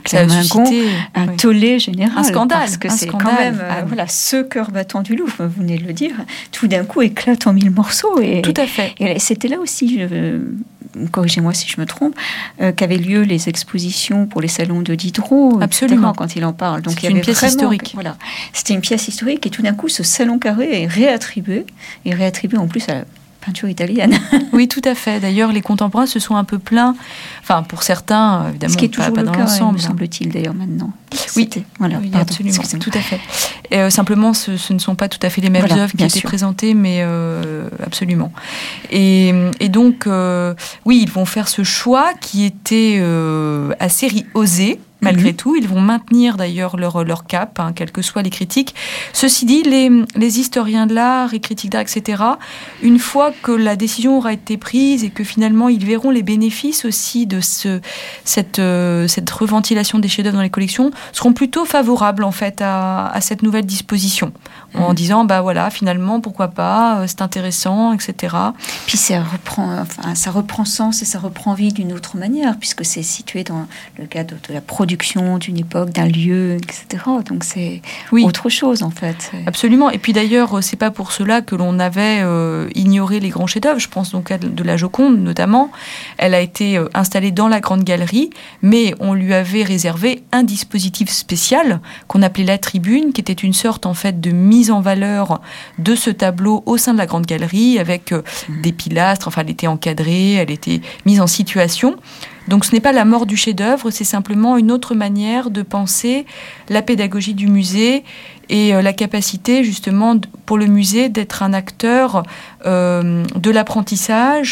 un tollé général. Un scandale. Parce que c'est quand même ce cœur battant du Louvre, vous venez de le dire, tout d'un coup éclate en mille morceaux. Tout à fait. Et c'était là aussi, corrigez-moi si je me trompe, qu'avaient lieu les expositions pour les salons de Diderot. Absolument. Quand il en parle. Donc, il y avait une pièce historique. C'était une pièce historique et tout d'un coup, ce Salon Carré est réattribué en plus à la peinture italienne. Oui, tout à fait. D'ailleurs, les contemporains se sont un peu plaints, enfin pour certains, évidemment, ce qui est toujours pas le dans cas, l'ensemble. Me semble-t-il d'ailleurs maintenant. Oui, absolument, tout à fait. Et, simplement, ce ne sont pas tout à fait les mêmes œuvres qui étaient présentées, mais absolument. Et donc, ils vont faire ce choix qui était assez osé. Malgré tout, ils vont maintenir d'ailleurs leur cap, quelles que soient les critiques. Ceci dit, les historiens de l'art, les critiques d'art, etc., une fois que la décision aura été prise et que finalement ils verront les bénéfices aussi de cette reventilation des chefs-d'œuvre dans les collections, seront plutôt favorables en fait à cette nouvelle disposition, en disant finalement pourquoi pas, c'est intéressant, etc. Puis ça reprend sens et ça reprend vie d'une autre manière puisque c'est situé dans le cadre de la production d'une époque, d'un lieu, etc. Donc c'est autre chose en fait. Absolument. Et puis d'ailleurs, c'est pas pour cela que l'on avait ignoré les grands chefs-d'œuvre. Je pense donc à de la Joconde notamment. Elle a été installée dans la grande galerie, mais on lui avait réservé un dispositif spécial qu'on appelait la tribune, qui était une sorte en fait de mise en valeur de ce tableau au sein de la grande galerie avec des pilastres. Enfin, elle était encadrée, elle était mise en situation. Donc ce n'est pas la mort du chef-d'œuvre, c'est simplement une autre manière de penser la pédagogie du musée et la capacité justement pour le musée d'être un acteur de l'apprentissage,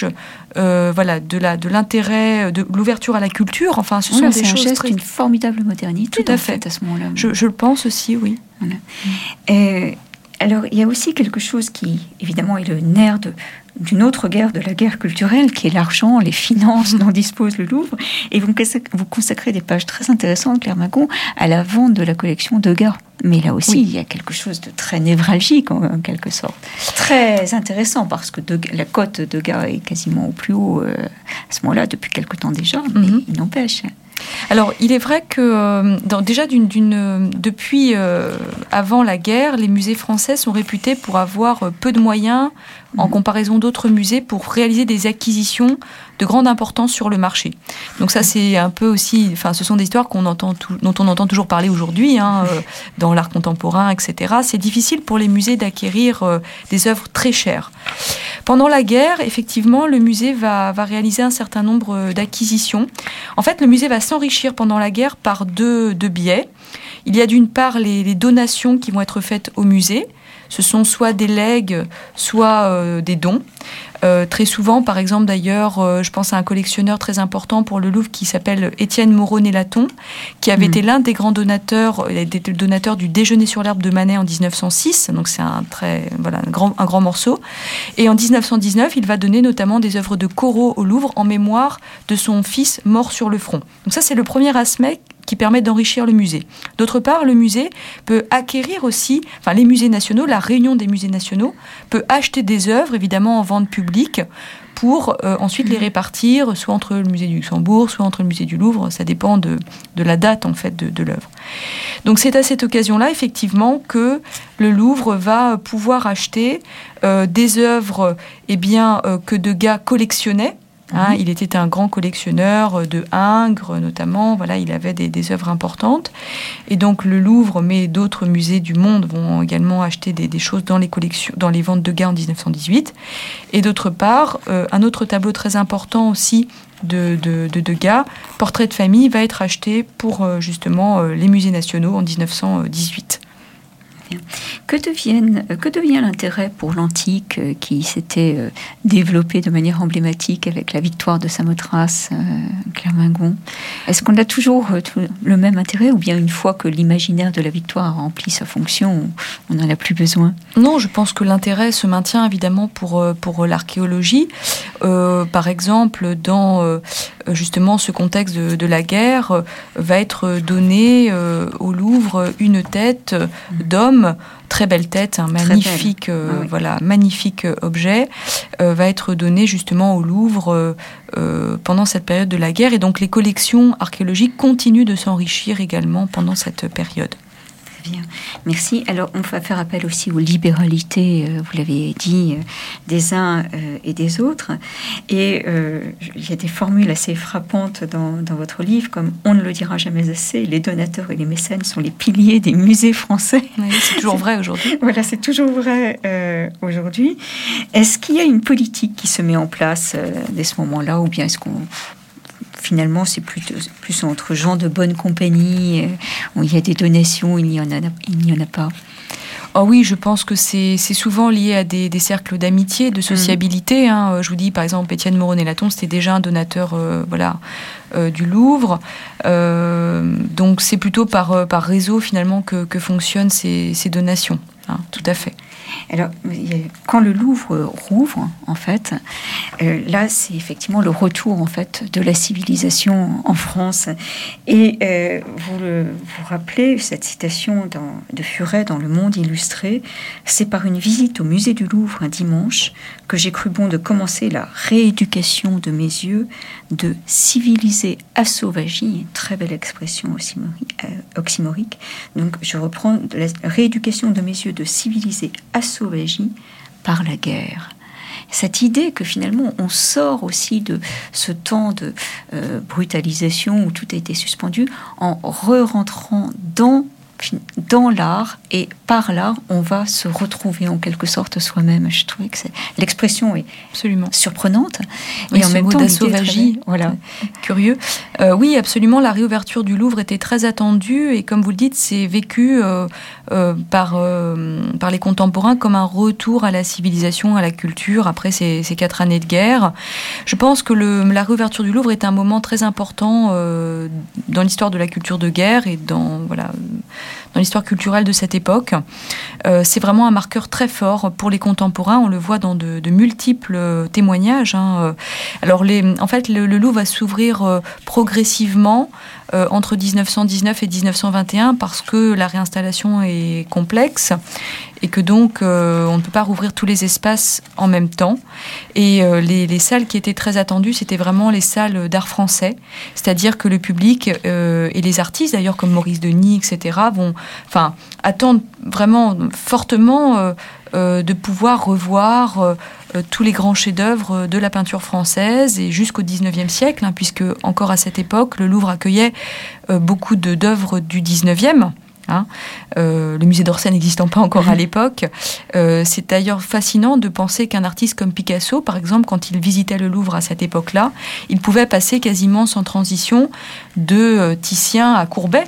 de l'intérêt, de l'ouverture à la culture. Enfin, ce sont des choses très... une formidable modernité. Tout à fait. À ce moment-là. Je le pense aussi, oui. Voilà. Alors, il y a aussi quelque chose qui, évidemment, est le nerf d'une autre guerre, de la guerre culturelle, qui est l'argent, les finances dont dispose le Louvre. Et vous consacrez des pages très intéressantes, Claire Magon, à la vente de la collection Degas. Mais là aussi, il y a quelque chose de très névralgique, en quelque sorte. Très intéressant, parce que la cote de Degas est quasiment au plus haut à ce moment-là, depuis quelque temps déjà, mais il n'empêche. Alors, il est vrai que déjà depuis avant la guerre, les musées français sont réputés pour avoir peu de moyens en comparaison d'autres musées pour réaliser des acquisitions de grande importance sur le marché. Donc ça, c'est un peu aussi, ce sont des histoires dont on entend toujours parler aujourd'hui, dans l'art contemporain, etc. C'est difficile pour les musées d'acquérir des œuvres très chères. Pendant la guerre, effectivement, le musée va réaliser un certain nombre d'acquisitions. En fait, le musée va s'enrichir pendant la guerre par deux biais. Il y a d'une part les donations qui vont être faites au musée. Ce sont soit des legs, soit des dons. Très souvent, par exemple, d'ailleurs, je pense à un collectionneur très important pour le Louvre qui s'appelle Étienne Moreau-Nélaton, qui avait été l'un des grands donateurs, des donateurs du Déjeuner sur l'herbe de Manet en 1906. Donc c'est un grand morceau. Et en 1919, il va donner notamment des œuvres de Corot au Louvre en mémoire de son fils mort sur le front. Donc ça, c'est le premier aspect qui permet d'enrichir le musée. D'autre part, le musée peut acquérir aussi, les musées nationaux, la réunion des musées nationaux peut acheter des œuvres, évidemment en vente publique, pour ensuite les répartir, soit entre le musée du Luxembourg, soit entre le musée du Louvre, ça dépend de la date en fait de l'œuvre. Donc c'est à cette occasion-là, effectivement, que le Louvre va pouvoir acheter des œuvres que Degas collectionnait. Il était un grand collectionneur de Ingres, notamment. Voilà, il avait des œuvres importantes. Et donc, le Louvre, mais d'autres musées du monde vont également acheter des choses dans les collections, dans les ventes de Degas en 1918. Et d'autre part, un autre tableau très important aussi de Degas, Portrait de famille, va être acheté pour justement les musées nationaux en 1918. Que devient l'intérêt pour l'antique qui s'était développé de manière emblématique avec la victoire de Samothrace, Clermingon? Est-ce qu'on a toujours le même intérêt, ou bien une fois que l'imaginaire de la victoire a rempli sa fonction, on n'en a plus besoin? Non, je pense que l'intérêt se maintient évidemment pour l'archéologie. Par exemple, dans justement ce contexte de la guerre, va être donné au Louvre une tête d'homme, très belle tête, un magnifique, magnifique objet, va être donné justement au Louvre pendant cette période de la guerre. Et donc les collections archéologiques continuent de s'enrichir également pendant cette période. Bien, merci. Alors, on va faire appel aussi aux libéralités, vous l'avez dit, des uns et des autres. Et il y a des formules assez frappantes dans votre livre, comme « On ne le dira jamais assez, les donateurs et les mécènes sont les piliers des musées français ». Oui, c'est toujours vrai aujourd'hui. Voilà, c'est toujours vrai aujourd'hui. Est-ce qu'il y a une politique qui se met en place dès ce moment-là, ou bien est-ce qu'on... Finalement, c'est plus entre gens de bonne compagnie, où il y a des donations, il n'y en a pas. Oh oui, je pense que c'est souvent lié à des cercles d'amitié, de sociabilité. Je vous dis, par exemple, Étienne Moreau-Nélaton, c'était déjà un donateur du Louvre. Donc, c'est plutôt par réseau, finalement, que fonctionnent ces donations. Tout à fait. Alors, quand le Louvre rouvre, en fait, là, c'est effectivement le retour, en fait, de la civilisation en France. Et vous rappelez cette citation de Furet dans Le Monde illustré. C'est par une visite au musée du Louvre un dimanche que j'ai cru bon de commencer la rééducation de mes yeux, de civiliser à sauvagie, une très belle expression oxymorique. Donc, je reprends, la rééducation de mes yeux, de civiliser à sauvagie par la guerre. Cette idée que finalement on sort aussi de ce temps de brutalisation où tout a été suspendu en re-rentrant dans l'art, et par l'art on va se retrouver en quelque sorte soi-même. Je trouvais que l'expression est absolument surprenante, et en même temps d'asauvagie, voilà, curieux. Oui, absolument, la réouverture du Louvre était très attendue, et comme vous le dites, c'est vécu par les contemporains comme un retour à la civilisation, à la culture après ces 4 années de guerre. Je pense que la réouverture du Louvre est un moment très important dans l'histoire de la culture de guerre et dans l'histoire culturelle de cette époque. C'est vraiment un marqueur très fort pour les contemporains. On le voit dans de multiples témoignages. Alors, en fait, le Louvre va s'ouvrir progressivement entre 1919 et 1921 parce que la réinstallation est complexe et que donc on ne peut pas rouvrir tous les espaces en même temps. Et les salles qui étaient très attendues, c'était vraiment les salles d'art français, c'est-à-dire que le public et les artistes, d'ailleurs comme Maurice Denis, etc., vont attendent vraiment fortement de pouvoir revoir tous les grands chefs-d'œuvre de la peinture française et jusqu'au XIXe siècle, puisque encore à cette époque, le Louvre accueillait beaucoup d'œuvres du XIXe. Le musée d'Orsay n'existant pas encore à l'époque. C'est d'ailleurs fascinant de penser qu'un artiste comme Picasso, par exemple, quand il visitait le Louvre à cette époque-là, il pouvait passer quasiment sans transition de Titien à Courbet.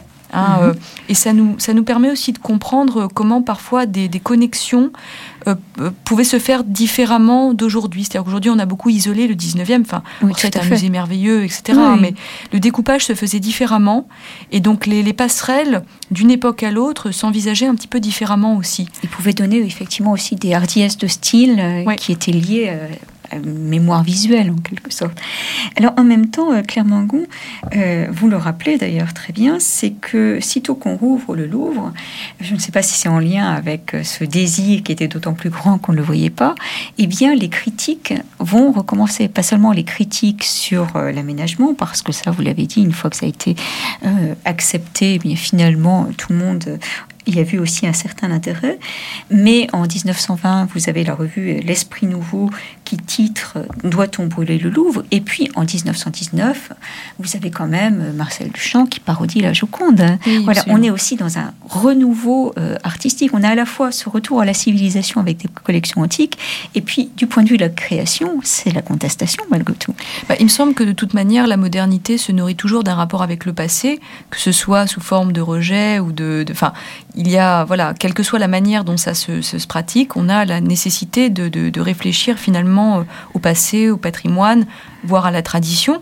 Et ça nous permet aussi de comprendre comment parfois des connexions pouvaient se faire différemment d'aujourd'hui. C'est-à-dire qu'aujourd'hui, on a beaucoup isolé le 19e. C'est un musée merveilleux, etc. Oui. Mais le découpage se faisait différemment. Et donc, les passerelles d'une époque à l'autre s'envisageaient un petit peu différemment aussi. Il pouvait donner effectivement aussi des hardiesses de style qui étaient liées à une mémoire visuelle, en quelque sorte. Alors, en même temps, Claire Mangon, vous le rappelez d'ailleurs très bien, c'est que sitôt qu'on rouvre le Louvre, je ne sais pas si c'est en lien avec ce désir qui était d'autant plus grand qu'on ne le voyait pas, eh bien, les critiques vont recommencer. Pas seulement les critiques sur l'aménagement, parce que ça, vous l'avez dit, une fois que ça a été accepté, eh bien, finalement, tout le monde il y a vu aussi un certain intérêt. Mais en 1920, vous avez la revue L'Esprit Nouveau qui titre « Doit-on brûler le Louvre ?» Et puis en 1919, vous avez quand même Marcel Duchamp qui parodie la Joconde. Oui, voilà, on est aussi dans un renouveau artistique. On a à la fois ce retour à la civilisation avec des collections antiques, et puis du point de vue de la création, c'est la contestation malgré tout. Il me semble que de toute manière, la modernité se nourrit toujours d'un rapport avec le passé, que ce soit sous forme de rejet ou il y a, quelle que soit la manière dont ça se pratique, on a la nécessité de réfléchir finalement au passé, au patrimoine, voire à la tradition.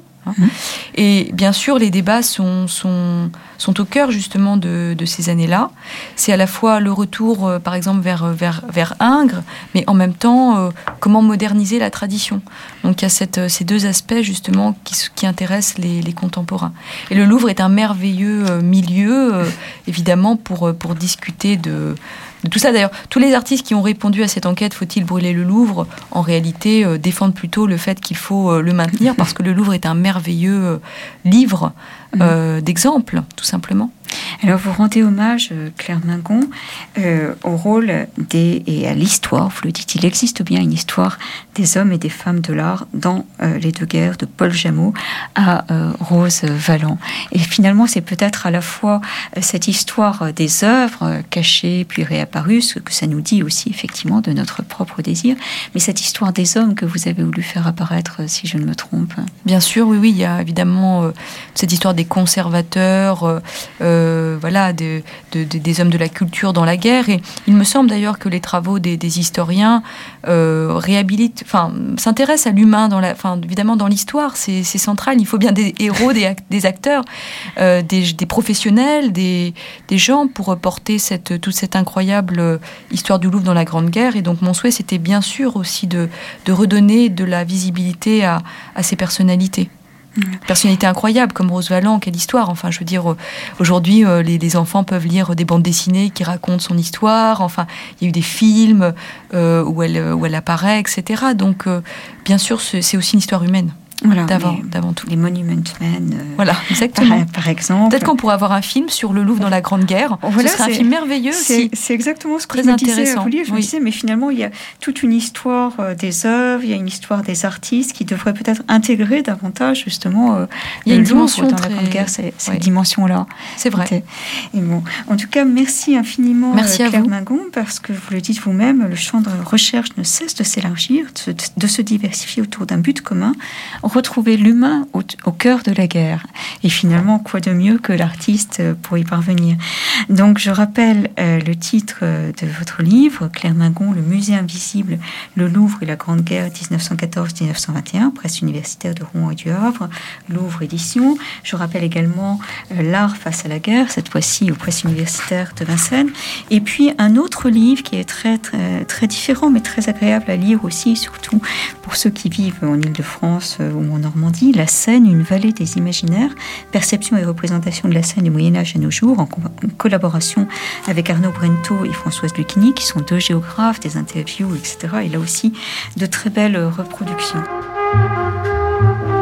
Et bien sûr, les débats sont au cœur justement de ces années-là. C'est à la fois le retour, par exemple, vers Ingres, mais en même temps, comment moderniser la tradition. Donc il y a ces deux aspects justement qui intéressent les contemporains. Et le Louvre est un merveilleux milieu, évidemment, pour discuter de tout ça. D'ailleurs, tous les artistes qui ont répondu à cette enquête « Faut-il brûler le Louvre ?», en réalité, défendent plutôt le fait qu'il faut le maintenir, parce que le Louvre est un merveilleux livre d'exemples, tout simplement. Alors, vous rendez hommage, Claire Mangon, au rôle et à l'histoire. Vous le dites, il existe bien une histoire des hommes et des femmes de l'art dans les deux guerres, de Paul Jameau à Rose Valland. Et finalement, c'est peut-être à la fois cette histoire des œuvres cachées puis réapparues, ce que ça nous dit aussi effectivement de notre propre désir, mais cette histoire des hommes que vous avez voulu faire apparaître, si je ne me trompe. Bien sûr, oui, il y a évidemment cette histoire des conservateurs, des hommes de la culture dans la guerre. Et il me semble d'ailleurs que les travaux des historiens s'intéressent à l'humain, évidemment dans l'histoire, c'est central. Il faut bien des héros, des acteurs, des professionnels, des gens pour porter toute cette incroyable histoire du Louvre dans la Grande Guerre. Et donc mon souhait, c'était bien sûr aussi de redonner de la visibilité à ces personnalités. Personnalité incroyable comme Rose Valland, quelle histoire. Enfin, je veux dire, aujourd'hui, les enfants peuvent lire des bandes dessinées qui racontent son histoire. Enfin, il y a eu des films où elle apparaît, etc. Donc, bien sûr, c'est aussi une histoire humaine. Voilà, d'avant tout. Les Monument Men. Voilà, exactement. Par exemple. Peut-être qu'on pourrait avoir un film sur le Louvre dans la Grande Guerre. Ce serait un film merveilleux aussi. C'est exactement ce que je me disais à vous lire. Je me disais, mais finalement, il y a toute une histoire des œuvres, il y a une histoire des artistes qui devraient peut-être intégrer davantage, justement, il y a une dimension dans la Grande Guerre, cette dimension-là. C'est vrai. Et bon, en tout cas, merci infiniment, Claire Mangon, parce que vous le dites vous-même, le champ de recherche ne cesse de s'élargir, de se diversifier autour d'un but commun. Retrouver l'humain au cœur de la guerre. Et finalement, quoi de mieux que l'artiste pour y parvenir. Donc, je rappelle le titre de votre livre, Claire Mangon, Le musée invisible, le Louvre et la Grande Guerre 1914-1921, presse universitaire de Rouen et du Havre, Louvre édition. Je rappelle également L'art face à la guerre, cette fois-ci aux presses universitaires de Vincennes. Et puis, un autre livre qui est très, très, très différent, mais très agréable à lire aussi, surtout pour ceux qui vivent en Île-de-France ou en Normandie, La Seine, une vallée des imaginaires, perception et représentation de la Seine du Moyen-Âge à nos jours, en collaboration avec Arnaud Brento et Françoise Lucchini, qui sont deux géographes, des interviews, etc. Et là aussi, de très belles reproductions.